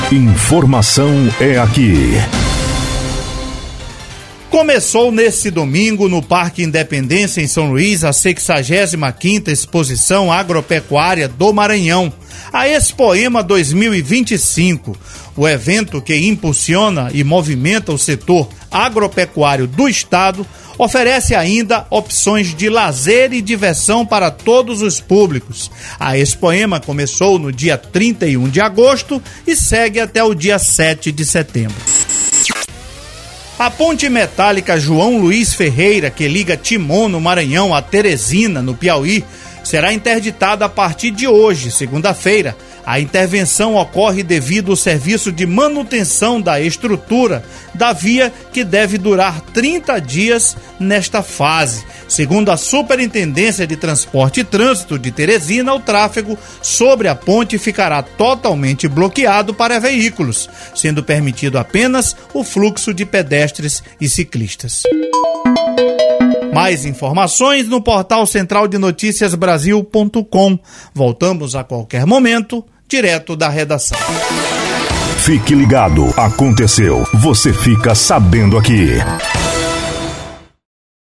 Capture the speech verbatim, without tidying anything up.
Informação é aqui. Começou nesse domingo no Parque Independência, em São Luís, a sexagésima quinta Exposição Agropecuária do Maranhão, a Expoema dois mil e vinte e cinco. O evento, que impulsiona e movimenta o setor agropecuário do estado, oferece ainda opções de lazer e diversão para todos os públicos. A Expoema começou no dia trinta e um de agosto e segue até o dia sete de setembro. A ponte metálica João Luiz Ferreira, que liga Timon, no Maranhão, a Teresina, no Piauí, será interditada a partir de hoje, segunda-feira. A intervenção ocorre devido ao serviço de manutenção da estrutura da via, que deve durar trinta dias nesta fase. Segundo a Superintendência de Transporte e Trânsito de Teresina, o tráfego sobre a ponte ficará totalmente bloqueado para veículos, sendo permitido apenas o fluxo de pedestres e ciclistas. Mais informações no portal central de notícias brasil ponto com. Voltamos a qualquer momento, direto da redação. Fique ligado, aconteceu, você fica sabendo aqui.